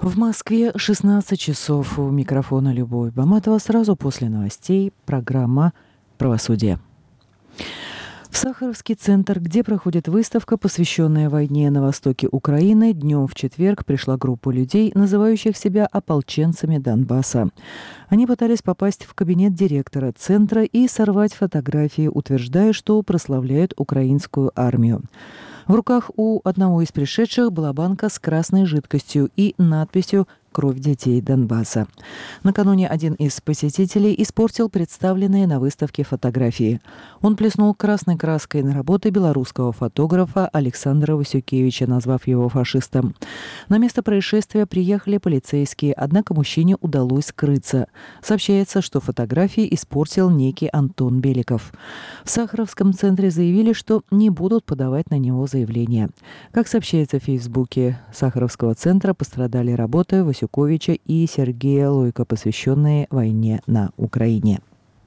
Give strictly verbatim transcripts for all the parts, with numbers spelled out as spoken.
В Москве шестнадцать часов. У микрофона Любовь Баматова. Сразу после новостей программа «Правосудие». В Сахаровский центр, где проходит выставка, посвященная войне на востоке Украины, днем в четверг пришла группа людей, называющих себя ополченцами Донбасса. Они пытались попасть в кабинет директора центра и сорвать фотографии, утверждая, что прославляют украинскую армию. В руках у одного из пришедших была банка с красной жидкостью и надписью «Кровь детей Донбасса». Накануне один из посетителей испортил представленные на выставке фотографии. Он плеснул красной краской на работы белорусского фотографа Александра Васюкевича, назвав его фашистом. На место происшествия приехали полицейские, однако мужчине удалось скрыться. Сообщается, что фотографии испортил некий Антон Беликов. В Сахаровском центре заявили, что не будут подавать на него заявление. Как сообщается в Фейсбуке Сахаровского центра, пострадали работы Васюкевича и Сергея Лойко, посвященные войне на Украине.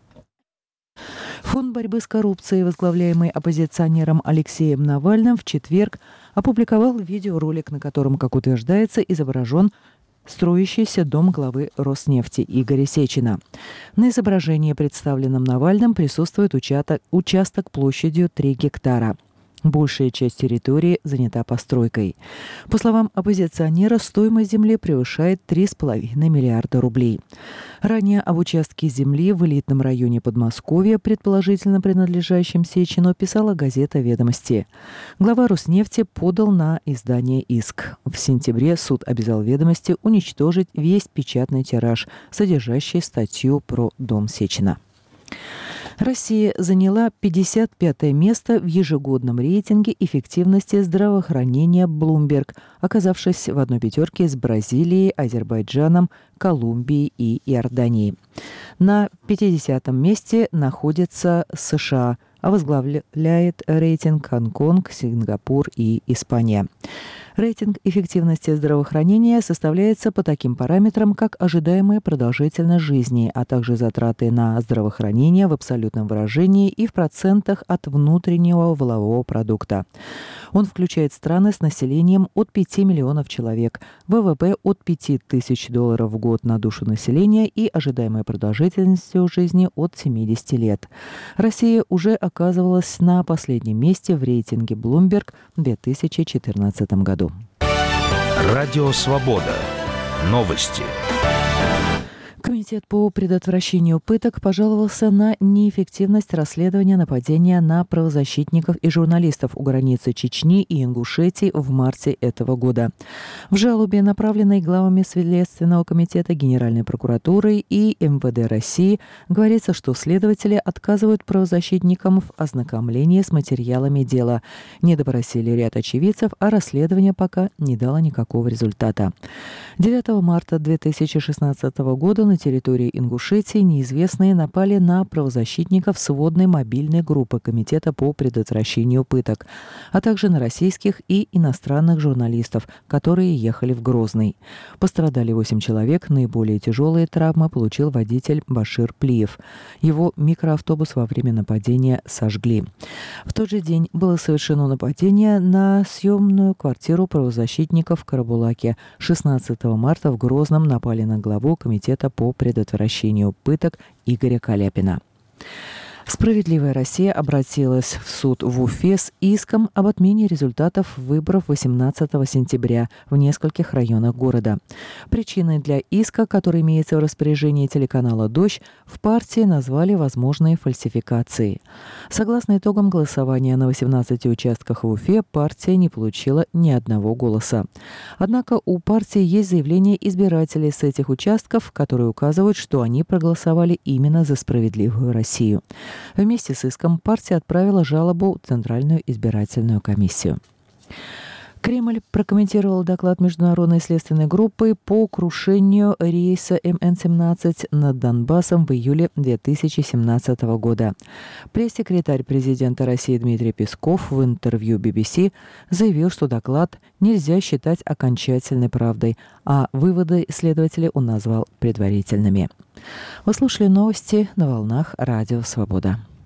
Фонд борьбы с коррупцией, возглавляемый оппозиционером Алексеем Навальным, в четверг опубликовал видеоролик, на котором, как утверждается, изображен строящийся дом главы Роснефти Игоря Сечина. На изображении, представленном Навальным, присутствует участок, участок площадью три гектара. Большая часть территории занята постройкой. По словам оппозиционера, стоимость земли превышает три с половиной миллиарда рублей. Ранее об участке земли в элитном районе Подмосковья, предположительно принадлежащем Сечину, писала газета «Ведомости». Глава Роснефти подал на издание иск. В сентябре суд обязал «Ведомости» уничтожить весь печатный тираж, содержащий статью про дом Сечина. Россия заняла пятьдесят пятое место в ежегодном рейтинге эффективности здравоохранения Bloomberg, оказавшись в одной пятерке с Бразилией, Азербайджаном, Колумбией и Иорданией. На пятидесятом месте находится США, а возглавляет рейтинг Гонконг, Сингапур и Испания. Рейтинг эффективности здравоохранения составляется по таким параметрам, как ожидаемая продолжительность жизни, а также затраты на здравоохранение в абсолютном выражении и в процентах от внутреннего валового продукта. Он включает страны с населением от пяти миллионов человек, ВВП от пяти тысяч долларов в год на душу населения и ожидаемой продолжительностью жизни от семидесяти лет. Россия уже оказывалась на последнем месте в рейтинге Bloomberg в две тысячи четырнадцатом году. Радио «Свобода». Новости. Комитет по предотвращению пыток пожаловался на неэффективность расследования нападения на правозащитников и журналистов у границы Чечни и Ингушетии в марте этого года. В жалобе, направленной главами Следственного комитета, Генеральной прокуратуры и эм вэ дэ России, говорится, что следователи отказывают правозащитникам в ознакомлении с материалами дела. Не допросили ряд очевидцев, а расследование пока не дало никакого результата. девятого марта две тысячи шестнадцатого года на территории Ингушетии неизвестные напали на правозащитников сводной мобильной группы Комитета по предотвращению пыток, а также на российских и иностранных журналистов, которые ехали в Грозный. Пострадали восемь человек, наиболее тяжелые травмы получил водитель Башир Плиев. Его микроавтобус во время нападения сожгли. В тот же день было совершено нападение на съемную квартиру правозащитников в Карабулаке. шестнадцатого марта в Грозном напали на главу Комитета по предотвращению пыток Игоря Каляпина. «Справедливая Россия» обратилась в суд в Уфе с иском об отмене результатов выборов восемнадцатого сентября в нескольких районах города. Причиной для иска, который имеется в распоряжении телеканала «Дождь», в партии назвали возможные фальсификации. Согласно итогам голосования на восемнадцати участках в Уфе, партия не получила ни одного голоса. Однако у партии есть заявление избирателей с этих участков, которые указывают, что они проголосовали именно за «Справедливую Россию». Вместе с иском партия отправила жалобу в Центральную избирательную комиссию. Кремль прокомментировал доклад Международной следственной группы по крушению рейса эм эн семнадцать над Донбассом в июле две тысячи семнадцатого года. Пресс-секретарь президента России Дмитрий Песков в интервью би би си заявил, что доклад нельзя считать окончательной правдой, а выводы следователя он назвал предварительными. Вы слушали новости на волнах Радио «Свобода».